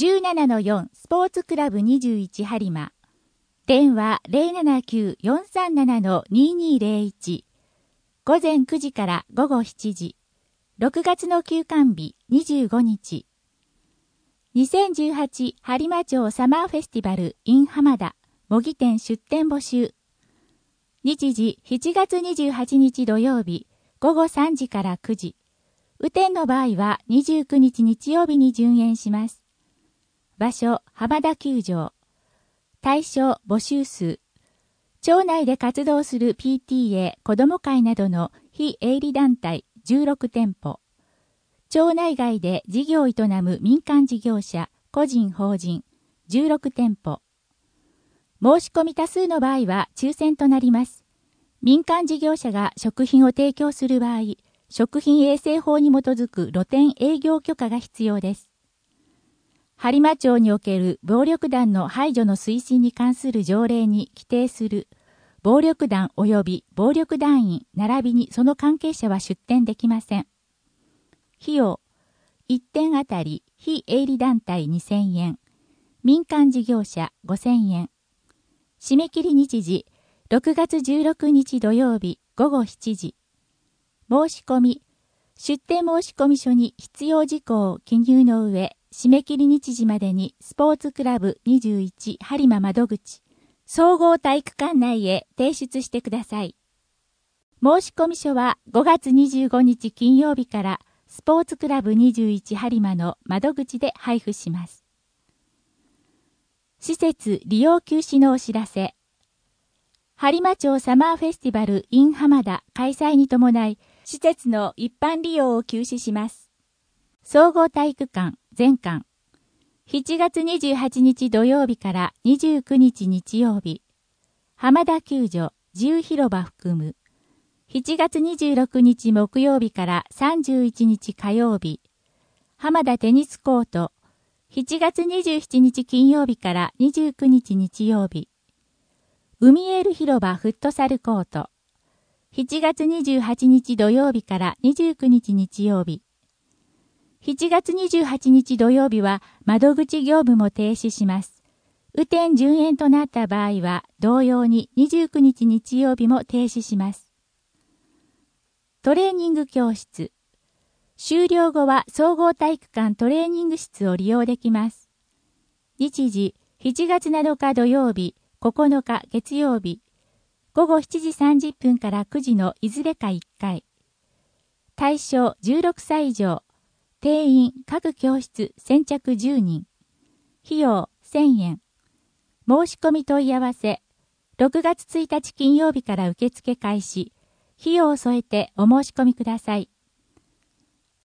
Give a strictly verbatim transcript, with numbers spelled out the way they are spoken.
じゅうななのよん スポーツクラブにじゅういち播磨。電話 ゼロななきゅう よんさんなな ににゼロいち。午前くじから午後しちじ。ろくがつの休館日にじゅうごにち。にせんじゅうはち播磨町サマーフェスティバル in 浜田模擬店出店募集。日時しちがつにじゅうはちにち土曜日午後さんじからくじ。雨天の場合はにじゅうくにち日曜日に順延します。場所、浜田球場。対象、募集数。町内で活動する ピーティーエー、子ども会などの非営利団体じゅうろくてんぽ。町内外で事業を営む民間事業者、個人法人じゅうろくてんぽ。申し込み多数の場合は抽選となります。民間事業者が食品を提供する場合、食品衛生法に基づく露店営業許可が必要です。播磨町における暴力団の排除の推進に関する条例に規定する暴力団及び暴力団員並びにその関係者は出店できません。費用、いってんあたり非営利団体にせんえん、民間事業者ごせんえん。締め切り日時、ろくがつじゅうろくにち土曜日午後しちじ。申し込み、出店申込書に必要事項を記入の上、締め切り日時までにスポーツクラブにじゅういち播磨窓口、総合体育館内へ提出してください。申込書はごがつにじゅうごにち金曜日からスポーツクラブにじゅういち播磨の窓口で配布します。施設利用休止のお知らせ。播磨町サマーフェスティバル in 浜田開催に伴い、施設の一般利用を休止します。総合体育館全館。しちがつにじゅうはちにち土曜日からにじゅうくにち日曜日。浜田球場自由広場含む。しちがつにじゅうろくにち木曜日からさんじゅういちにち火曜日。浜田テニスコート。しちがつにじゅうしちにち金曜日からにじゅうくにち日曜日。海エール広場フットサルコート。しちがつにじゅうはちにち土曜日からにじゅうくにち日曜日。しちがつにじゅうはちにち土曜日は窓口業務も停止します。雨天順延となった場合は同様ににじゅうくにち日曜日も停止します。トレーニング教室。終了後は総合体育館トレーニング室を利用できます。日時、しちがつなのか土曜日、ここのか月曜日、午後しちじさんじゅっぷんからくじのいずれかいっかい。対象じゅうろくさい以上。定員各教室先着じゅうにん。費用せんえん。申し込み問い合わせ。ろくがつついたち金曜日から受付開始。費用を添えてお申し込みください。